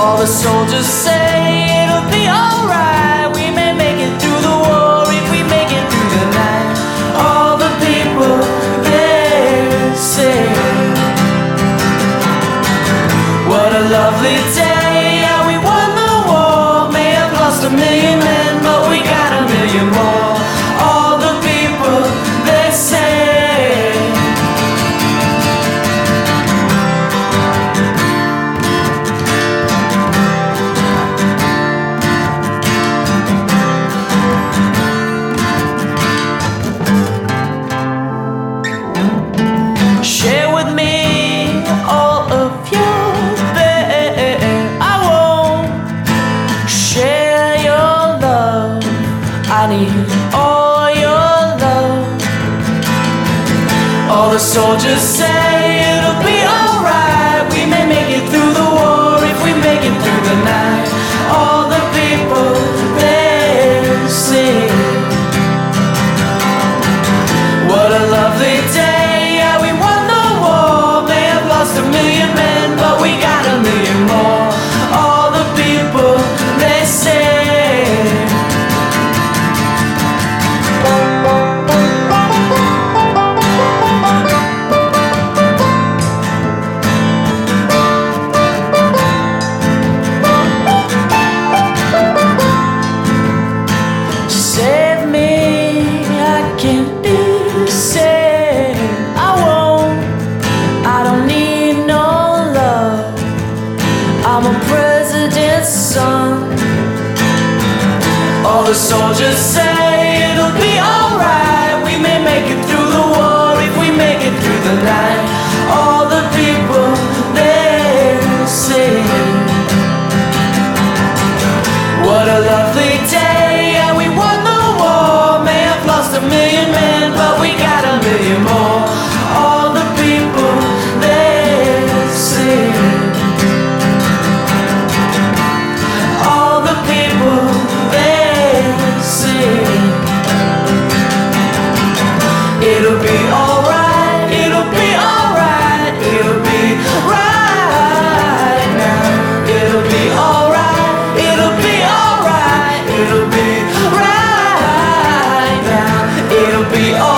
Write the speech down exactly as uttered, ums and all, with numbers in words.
All the soldiers say it'll be alright. We may make it through the war if we make it through the night. All the people, they say, what a lovely day. Yeah, we won the war. May have lost a million men, but we got a million more. All the people, they say. Share with me all of your pain. I won't share your love. I need all your love. All the soldiers say it'll be alright. We may make it through the war if we make it through the night. All the people, they sing, what a lovely day. A million men, but we got a million more. All the people, they say. Save me, I can't be saved. I won't, I don't need. I'm a president's son. All the soldiers say it'll be alright. We may make it through the war if we make it through the night. All the people, they say, what a lovely day. Yeah, we won the war. May have lost a million men, but we got a million more. All the people, they say. It'll be alright, it'll be alright, it'll be right now. It'll be alright, it'll be alright, it'll be right now. It'll be alright.